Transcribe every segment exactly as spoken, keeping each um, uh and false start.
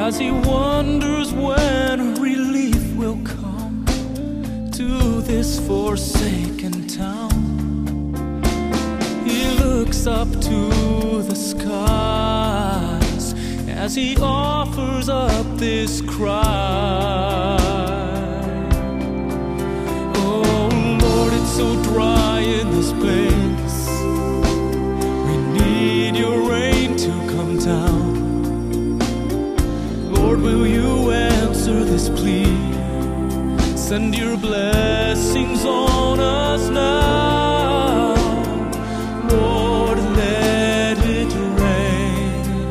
as he wonders when relief will come to this forsaken town. He looks up to the skies as he offers up this cry. Oh Lord, it's so dry in this place. We need your rain to come down. Lord, will you answer this plea? Send your blessings on us now. Lord, let it rain.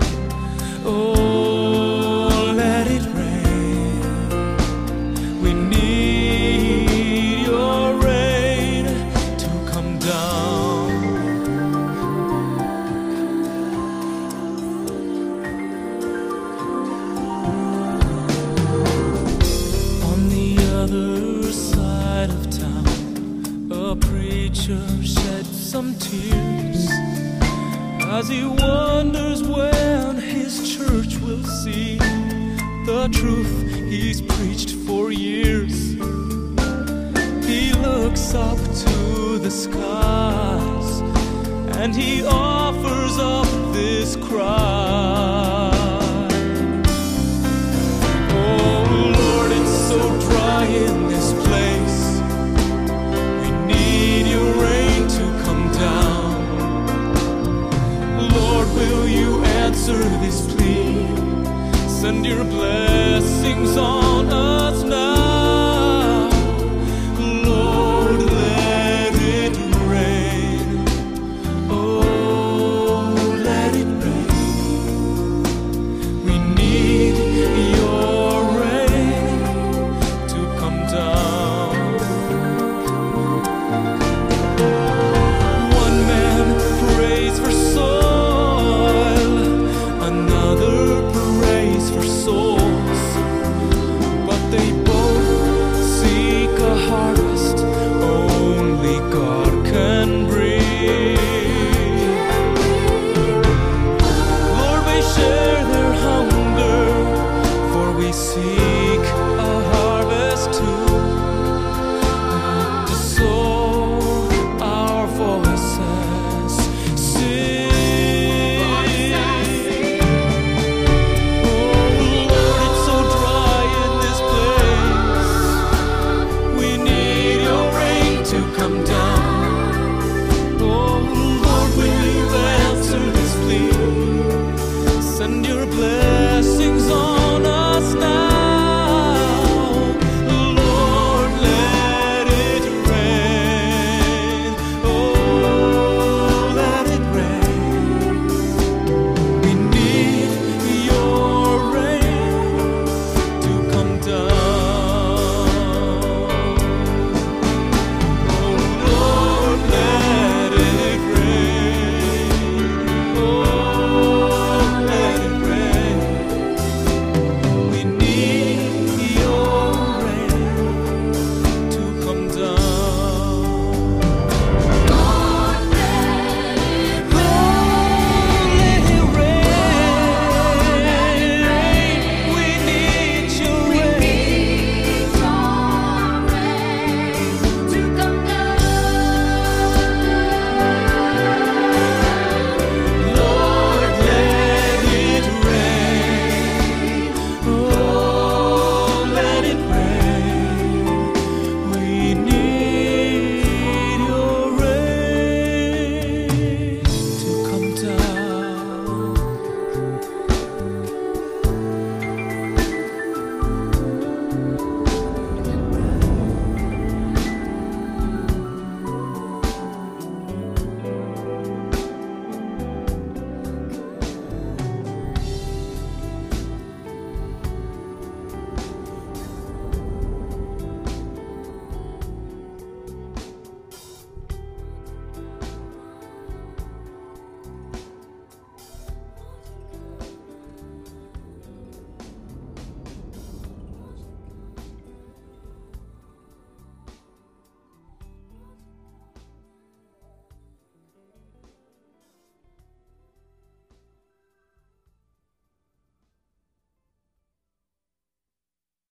Oh, let it rain. We need your rain to come down. On the other side of town, a preacher shed some tears as he wonders when his church will see the truth he's preached for years. He looks up to the skies and he offers up this cry. Oh Lord, it's so dry in this place. We need your rain to come down. Lord, will you answer this plea? Send your blessings on us now. Lord, let it rain. Oh, let it rain. We need your rain to come down. One man prays for soil, another prays for souls, but they both seek a harvest only God can bring. Lord, we share their hunger, for we seek a harvest too, to sow our voices sing. Oh Lord, it's so dry in this place. We need your rain to come down. Oh Lord, will you answer this plea? Send your blessing